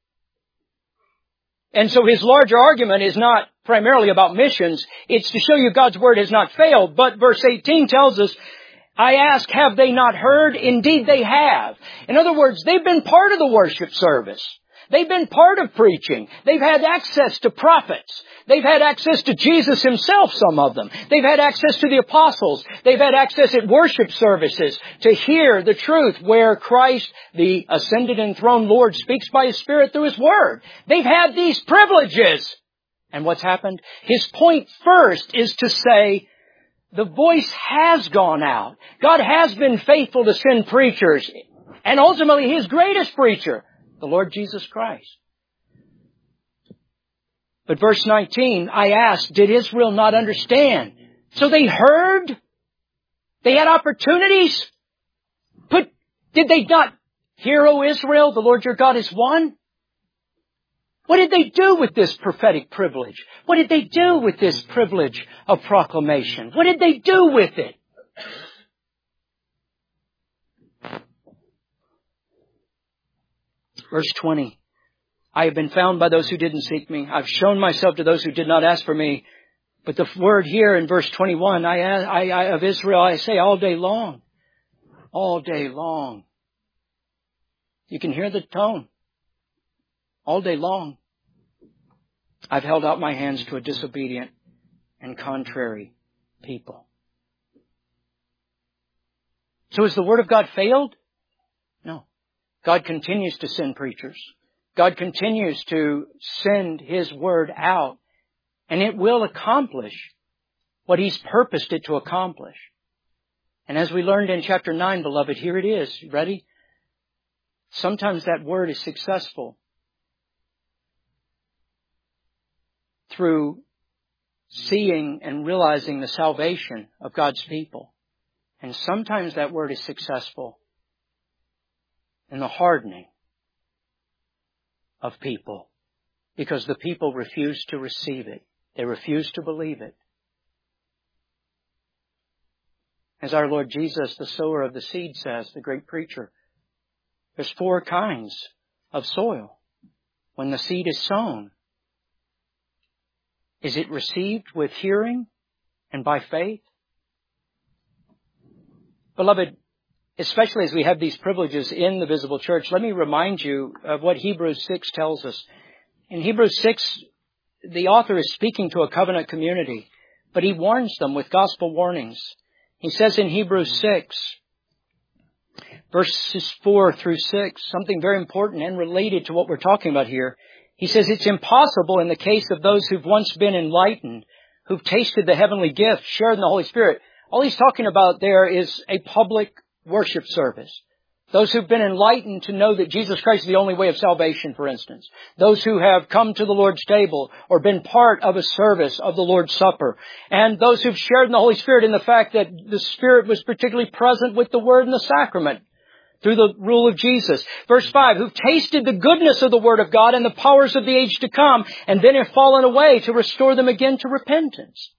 S1: And so his larger argument is not primarily about missions. It's to show you God's Word has not failed. But verse 18 tells us, I ask, have they not heard? Indeed they have. In other words, they've been part of the worship service. They've been part of preaching. They've had access to prophets. They've had access to Jesus Himself, some of them. They've had access to the apostles. They've had access at worship services to hear the truth where Christ, the ascended and enthroned Lord, speaks by His Spirit through His Word. They've had these privileges. And what's happened? His point first is to say, the voice has gone out. God has been faithful to send preachers. And ultimately His greatest preacher, the Lord Jesus Christ. But verse 19, I asked, did Israel not understand? So they heard? They had opportunities? But did they not hear, O Israel, the Lord your God is one? What did they do with this prophetic privilege? What did they do with this privilege of proclamation? What did they do with it? Verse 20, I have been found by those who didn't seek me. I've shown myself to those who did not ask for me. But the word here in verse 21, of Israel, I say all day long. All day long. You can hear the tone. All day long. I've held out my hands to a disobedient and contrary people. So has the Word of God failed? No. God continues to send preachers. God continues to send His Word out. And it will accomplish what He's purposed it to accomplish. And as we learned in chapter 9, beloved, here it is. Ready? Sometimes that Word is successful through seeing and realizing the salvation of God's people. And sometimes that Word is successful in the hardening of people, because the people refuse to receive it. They refuse to believe it. As our Lord Jesus, the sower of the seed, says, the great preacher, there's 4 kinds of soil. When the seed is sown, is it received with hearing and by faith? Beloved, especially as we have these privileges in the visible church, let me remind you of what Hebrews 6 tells us. In Hebrews 6, the author is speaking to a covenant community, but he warns them with gospel warnings. He says in Hebrews 6, verses 4 through 6, something very important and related to what we're talking about here. He says it's impossible in the case of those who've once been enlightened, who've tasted the heavenly gift, shared in the Holy Spirit. All he's talking about there is a public worship service. Those who've been enlightened to know that Jesus Christ is the only way of salvation, for instance. Those who have come to the Lord's table or been part of a service of the Lord's Supper. And those who've shared in the Holy Spirit in the fact that the Spirit was particularly present with the Word and the sacrament through the rule of Jesus. Verse 5, who've tasted the goodness of the Word of God and the powers of the age to come, and then have fallen away to restore them again to repentance.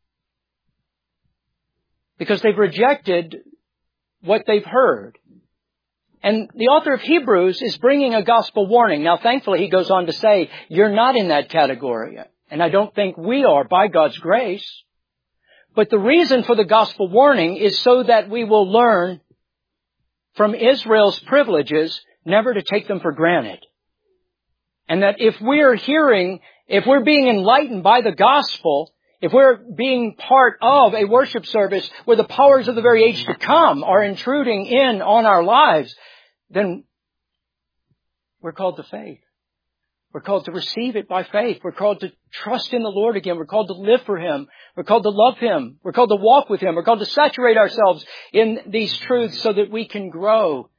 S1: Because they've rejected what they've heard. And the author of Hebrews is bringing a gospel warning. Now, thankfully, he goes on to say, you're not in that category. And I don't think we are, by God's grace. But the reason for the gospel warning is so that we will learn from Israel's privileges never to take them for granted. And that if we're being enlightened by the gospel, if we're being part of a worship service where the powers of the very age to come are intruding in on our lives, then we're called to faith. We're called to receive it by faith. We're called to trust in the Lord again. We're called to live for Him. We're called to love Him. We're called to walk with Him. We're called to saturate ourselves in these truths so that we can grow,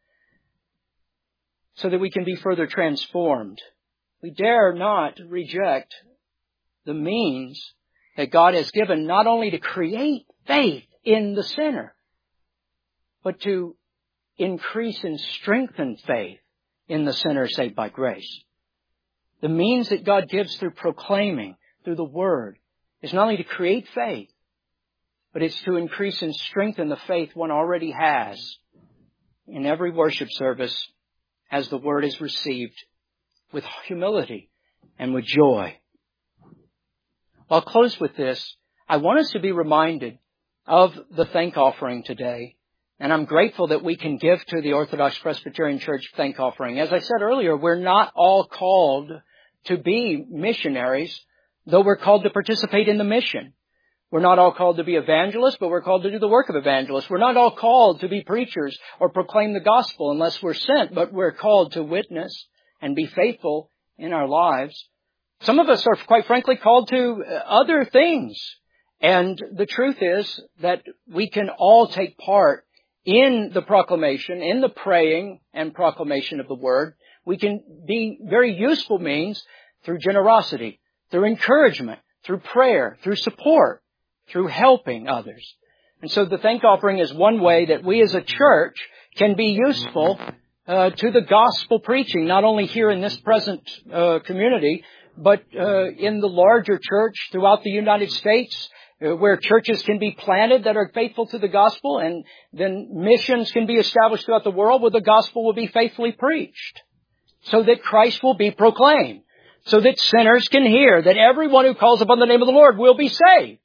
S1: so that we can be further transformed. We dare not reject the means that God has given not only to create faith in the sinner, but to increase and strengthen faith in the sinner saved by grace. The means that God gives through proclaiming, through the Word, is not only to create faith, but it's to increase and strengthen the faith one already has in every worship service as the Word is received with humility and with joy. I'll close with this. I want us to be reminded of the thank offering today. And I'm grateful that we can give to the Orthodox Presbyterian Church thank offering. As I said earlier, we're not all called to be missionaries, though we're called to participate in the mission. We're not all called to be evangelists, but we're called to do the work of evangelists. We're not all called to be preachers or proclaim the gospel unless we're sent, but we're called to witness and be faithful in our lives. Some of us are, quite frankly, called to other things. And the truth is that we can all take part in the proclamation, in the praying and proclamation of the Word. We can be very useful means through generosity, through encouragement, through prayer, through support, through helping others. And so the thank offering is one way that we as a church can be useful to the gospel preaching, not only here in this present community, but in the larger church throughout the United States, where churches can be planted that are faithful to the gospel, and then missions can be established throughout the world where the gospel will be faithfully preached, so that Christ will be proclaimed, so that sinners can hear that everyone who calls upon the name of the Lord will be saved.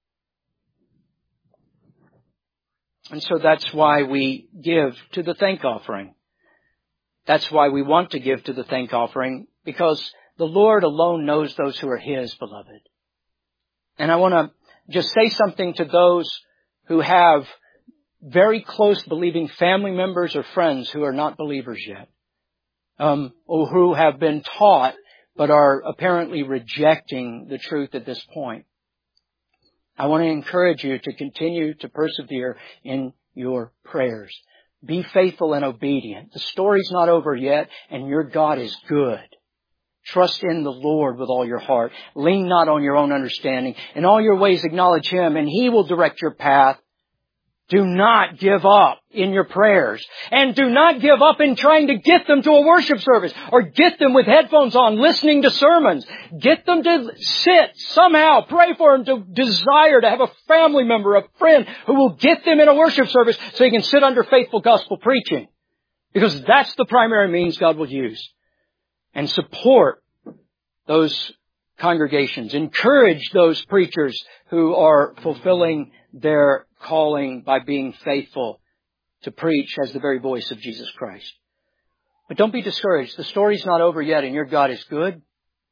S1: And so that's why we give to the thank offering. That's why we want to give to the thank offering, because the Lord alone knows those who are His, beloved. And I want to just say something to those who have very close believing family members or friends who are not believers yet, or who have been taught but are apparently rejecting the truth at this point. I want to encourage you to continue to persevere in your prayers. Be faithful and obedient. The story's not over yet, and your God is good. Trust in the Lord with all your heart. Lean not on your own understanding. In all your ways acknowledge Him, and He will direct your path. Do not give up in your prayers. And do not give up in trying to get them to a worship service or get them with headphones on listening to sermons. Get them to sit somehow. Pray for them to desire to have a family member, a friend who will get them in a worship service so you can sit under faithful gospel preaching. Because that's the primary means God will use. And support those congregations. Encourage those preachers who are fulfilling their calling by being faithful to preach as the very voice of Jesus Christ. But don't be discouraged. The story's not over yet, and your God is good.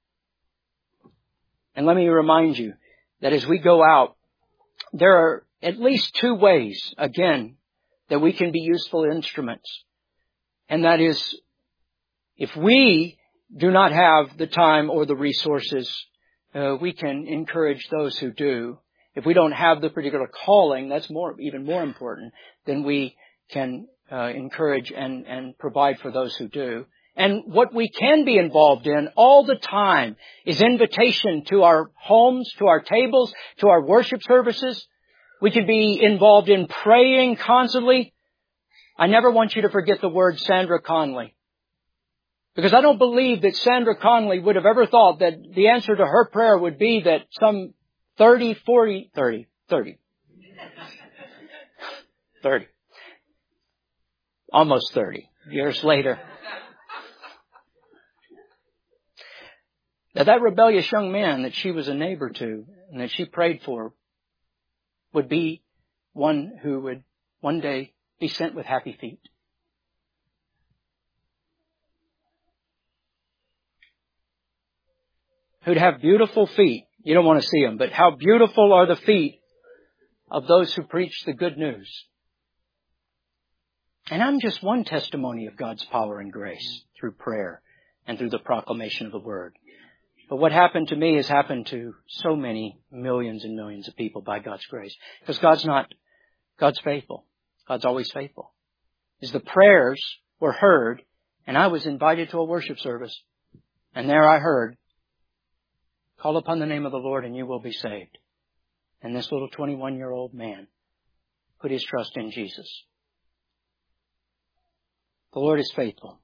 S1: And let me remind you that as we go out, there are at least two ways, again, that we can be useful instruments. And that is, if we do not have the time or the resources, we can encourage those who do. If we don't have the particular calling, that's even more important, then we can encourage and provide for those who do. And what we can be involved in all the time is invitation to our homes, to our tables, to our worship services. We can be involved in praying constantly. I never want you to forget the word Sandra Conley. Because I don't believe that Sandra Conley would have ever thought that the answer to her prayer would be that some 30, almost 30 years later. That rebellious young man that she was a neighbor to and that she prayed for would be one who would one day be sent with happy feet. Who'd have beautiful feet. You don't want to see them, but how beautiful are the feet of those who preach the good news. And I'm just one testimony of God's power and grace through prayer and through the proclamation of the Word. But what happened to me has happened to so many millions and millions of people by God's grace. Because God's faithful. God's always faithful. As the prayers were heard, and I was invited to a worship service, and there I heard, call upon the name of the Lord and you will be saved. And this little 21-year-old man put his trust in Jesus. The Lord is faithful.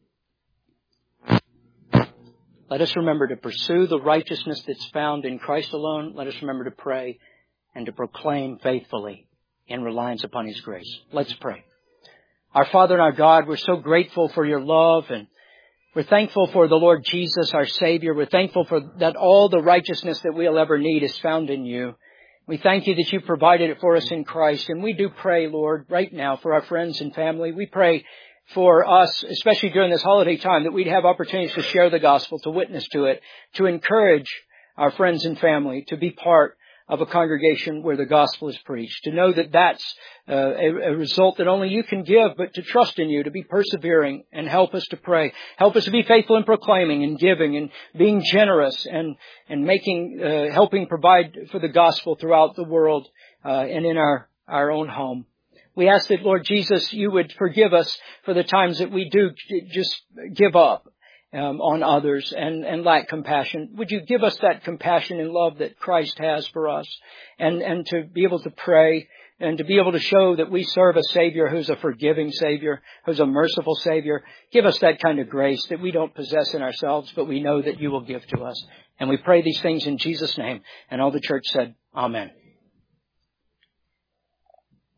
S1: Let us remember to pursue the righteousness that's found in Christ alone. Let us remember to pray and to proclaim faithfully in reliance upon His grace. Let's pray. Our Father and our God, we're so grateful for your love, and we're thankful for the Lord Jesus, our Savior. We're thankful for that all the righteousness that we'll ever need is found in you. We thank you that you provided it for us in Christ. And we do pray, Lord, right now for our friends and family. We pray for us, especially during this holiday time, that we'd have opportunities to share the gospel, to witness to it, to encourage our friends and family to be part of a congregation where the gospel is preached, to know that that's a result that only you can give, but to trust in you, to be persevering and help us to pray. Help us to be faithful in proclaiming and giving and being generous and helping provide for the gospel throughout the world and in our own home. We ask that, Lord Jesus, you would forgive us for the times that we do just give up on others and lack compassion. Would you give us that compassion and love that Christ has for us, and to be able to pray and to be able to show that we serve a Savior who's a forgiving Savior, who's a merciful Savior. Give us that kind of grace that we don't possess in ourselves, but we know that you will give to us. And we pray these things in Jesus' name. And all the church said, Amen.